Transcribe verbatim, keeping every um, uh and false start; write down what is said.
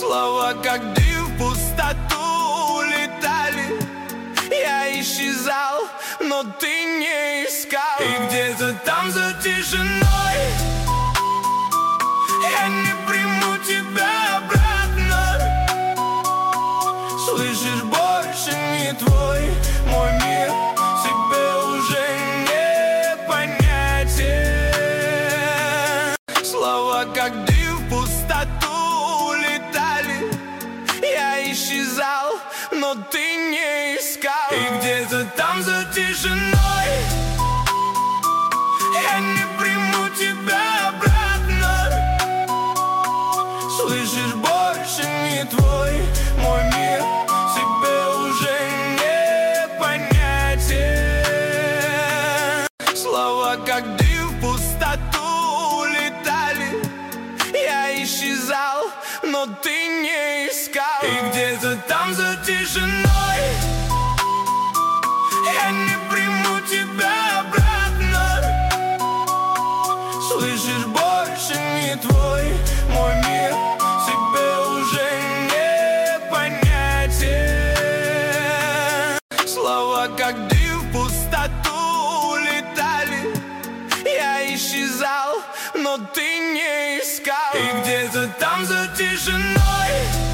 Слова, как дым в пустоту улетали. Я исчезал, но ты не искал. И где-то там за тишиной я не приму тебя обратно. Слышишь, больше не твой мой мир, тебе уже не понятен. Слова, как дым в пустоту улетали. Я исчезал, но ты не искал. И где-то там за тишиной я не приму тебя обратно. Слышишь, больше не твой мой мир, тебе уже не понятен. Слова, как дым в пустоту улетали. Я исчезал, но ты не искал. И где-то там за тишиной я не приму тебя обратно. Слышишь, больше не твой мой мир, тебе уже не понятен. Слова, как дым в пустоту улетали. Я исчезал, но ты не искал. И где-то там за тишиной